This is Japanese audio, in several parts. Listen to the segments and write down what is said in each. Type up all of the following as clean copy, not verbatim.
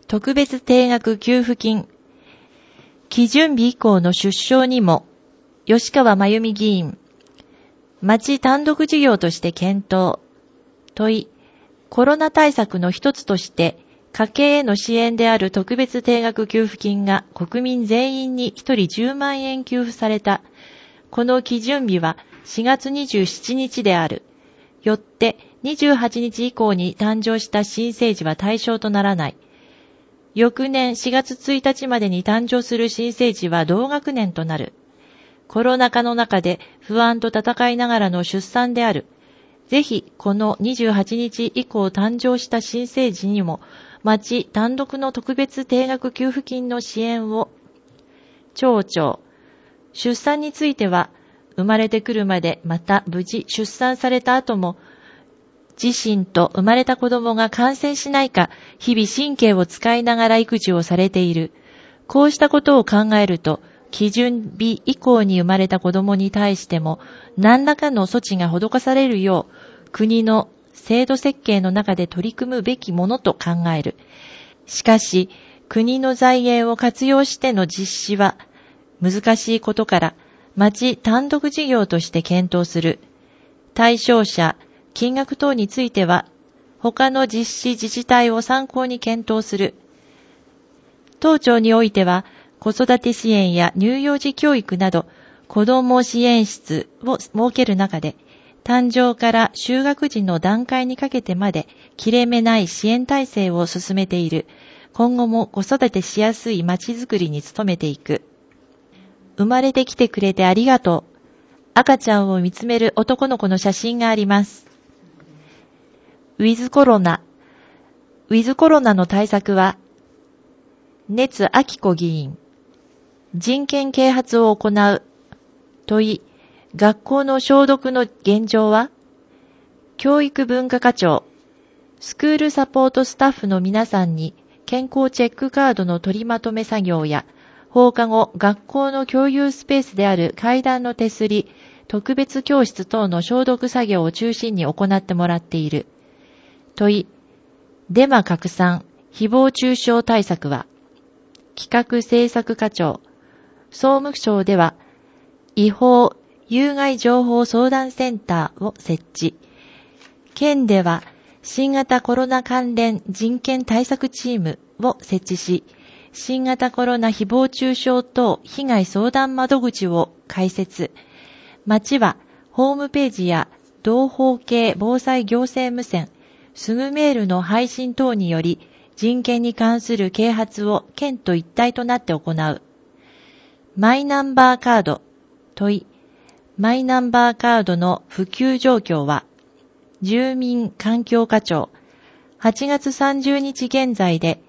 特別定額給付金。基準日以降の出生にも、吉川真由美議員。町単独事業として検討。問い、コロナ対策の一つとして、家計への支援である特別定額給付金が国民全員に1人10万円給付された。この基準日は4月27日である。よって28日以降に誕生した新生児は対象とならない。翌年4月1日までに誕生する新生児は同学年となる。コロナ禍の中で不安と闘いながらの出産である。ぜひこの28日以降誕生した新生児にも町単独の特別定額給付金の支援を。町長、出産については生まれてくるまでまた無事出産された後も自身と生まれた子供が感染しないか日々神経を使いながら育児をされている。こうしたことを考えると基準日以降に生まれた子供に対しても何らかの措置が施されるよう国の制度設計の中で取り組むべきものと考える。しかし国の財源を活用しての実施は難しいことから町単独事業として検討する。対象者、金額等については他の実施自治体を参考に検討する。当庁においては子育て支援や乳幼児教育など子ども支援室を設ける中で誕生から就学時の段階にかけてまで切れ目ない支援体制を進めている。今後も子育てしやすい町づくりに努めていく。生まれてきてくれてありがとう。赤ちゃんを見つめる男の子の写真があります。ウィズコロナ。ウィズコロナの対策は、熱明子議員。人権啓発を行う。問い、学校の消毒の現状は？教育文化課長。スクールサポートスタッフの皆さんに健康チェックカードの取りまとめ作業や放課後学校の共有スペースである階段の手すり、特別教室等の消毒作業を中心に行ってもらっている。問い、デマ拡散、誹謗中傷対策は？企画政策課長。総務省では違法、有害情報相談センターを設置。県では新型コロナ関連人権対策チームを設置し、新型コロナ誹謗中傷等被害相談窓口を開設。町はホームページや同法系防災行政無線、すぐメールの配信等により人権に関する啓発を県と一体となって行う。マイナンバーカード。問い、マイナンバーカードの普及状況は？住民環境課長。8月30日現在で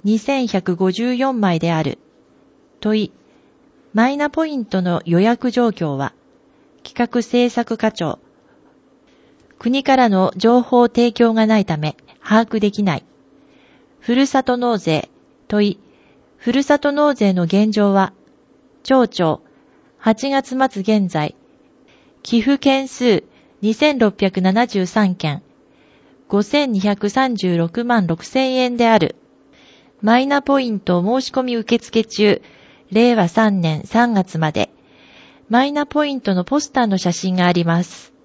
2154枚である。問い、マイナポイントの予約状況は？企画政策課長。国からの情報提供がないため把握できない。ふるさと納税。問い、ふるさと納税の現状は？町長。8月末現在、寄付件数2673件、5236万6千円である。マイナポイント申し込み受付中、令和3年3月まで。マイナポイントのポスターの写真があります。